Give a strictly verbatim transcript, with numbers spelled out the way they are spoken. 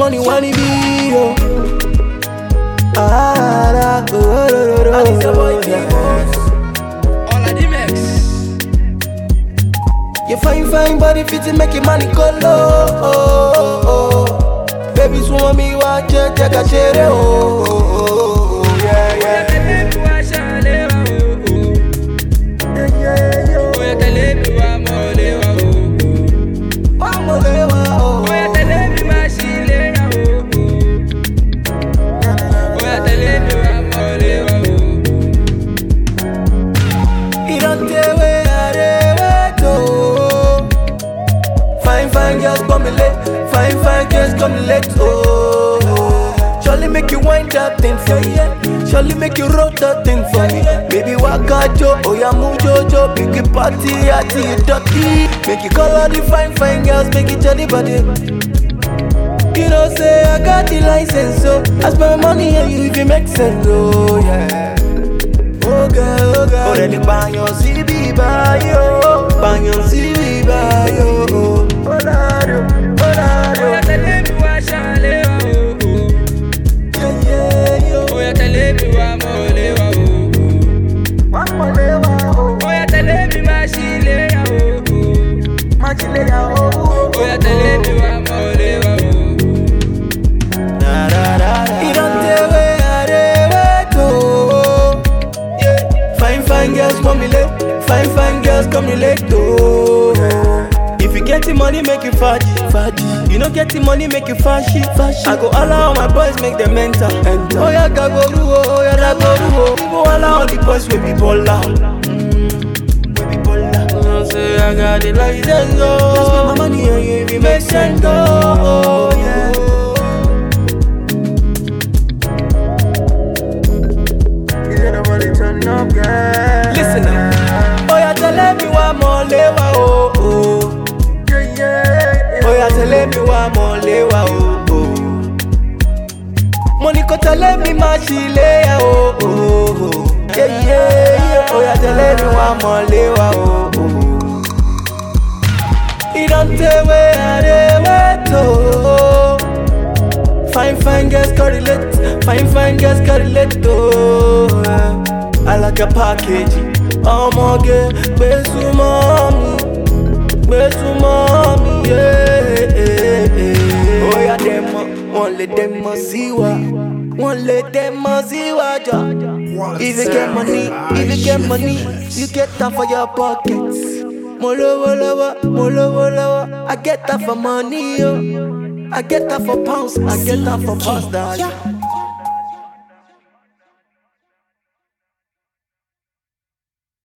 money wanna be yo. Ah, oh, oh, oh, oh, And it's your boy oh, yeah. T-Boss. All of the mix. You fine, fine body fit make your money go low. Oh, oh, oh. Baby, swim me, watch it, take a cherry. Oh, oh, oh, oh, yeah, yeah. Fine, fine girls come late, oh, oh. Surely make you wind that thing for me. Surely make you roll that thing for me. Baby, waka jo, oh yeah, move jojo. Make you party, party, you dirty. Make you call all the fine, fine girls, make it jelly body. You know, say I got the license, so I spend my money on you if it makes sense, oh yeah. Oh girl, oh girl. Already bang your C B by yo, bang your C B by yo. Oh Lord, oh Lord, oh. Fine, fine girls come late, oh. If you get the money, make you faji, faji. You don't get the money, make you fashy, fashy. I go allow all my boys, make them enter, enter. Oh yeah, gagoru, oh yeah, gagoru, oh. Go allow all the boys, we be baller, mm, we be baller. You say I got the license, oh. Just spend my money on you, if it makes sense, oh yeah. Is it nobody turn up, girl? Listen up. Tell me why more lewa oh oh. Yeah yeah. Oh yeah, tell me why more lewa oh oh. Monica tell me my chile oh oh oh. Yeah yeah. Oh yeah, tell me why more lewa oh oh. He don't tell where I wait oh. Fine fine girls correlate, fine fine girls correlate oh. I like a package. I'ma get besu mommy, besu mommy, yeah, yeah, yeah. Oh yeah, them, one let them see what, one let them see what. If you get money, if you get money, you get that for your pockets. Molo wolo molo wolo, I get that for money, yo. I get that for pounds, I get that for pounds,